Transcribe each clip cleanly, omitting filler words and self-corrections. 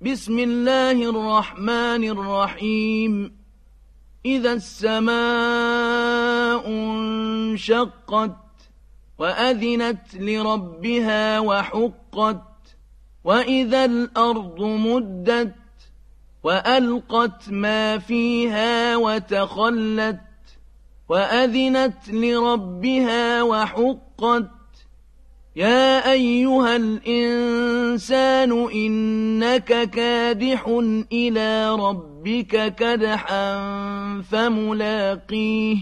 بسم الله الرحمن الرحيم إذا السماء انشقت وأذنت لربها وحقت وإذا الأرض مدت وألقت ما فيها وتخلت وأذنت لربها وحقت يا أيها الإنسان إنك كادح إلى ربك كدحا فملاقيه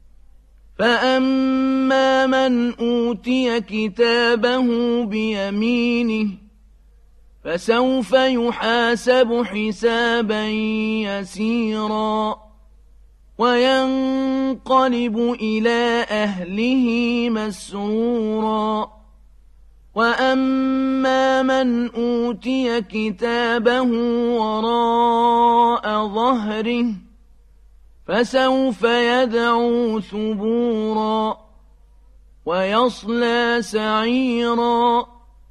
فأما من أوتي كتابه بيمينه فسوف يحاسب حسابا يسيرا وينقلب إلى أهله مسرورا وأما من أوتي كتابه وراء ظهره فسوف يدعو ثبورا ويصلى سعيرا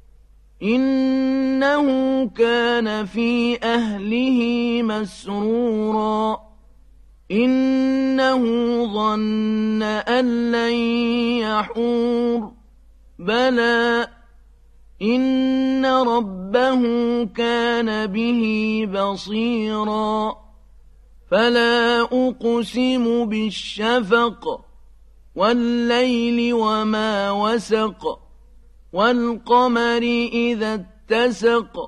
إنه كان في أهله مسرورا إنه ظن أن لن يحور بلى إن ربه كان به بصيرا فلا أقسم بالشفق والليل وما وسق والقمر إذا اتسق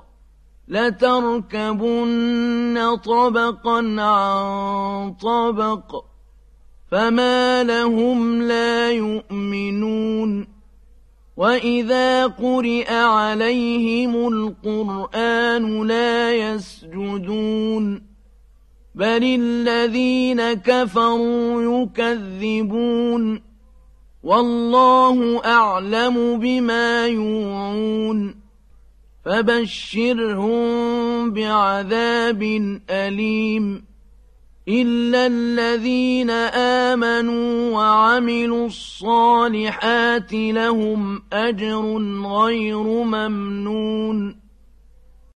لتركبن طبقا عن طبق فما لهم لا يؤمنون وإذا قرئ عليهم القرآن لا يسجدون بل الذين كفروا يكذبون والله أعلم بما يوعون فبشرهم بعذاب أليم إلا الذين آمنوا وعملوا الصالحات لهم أجر غير ممنون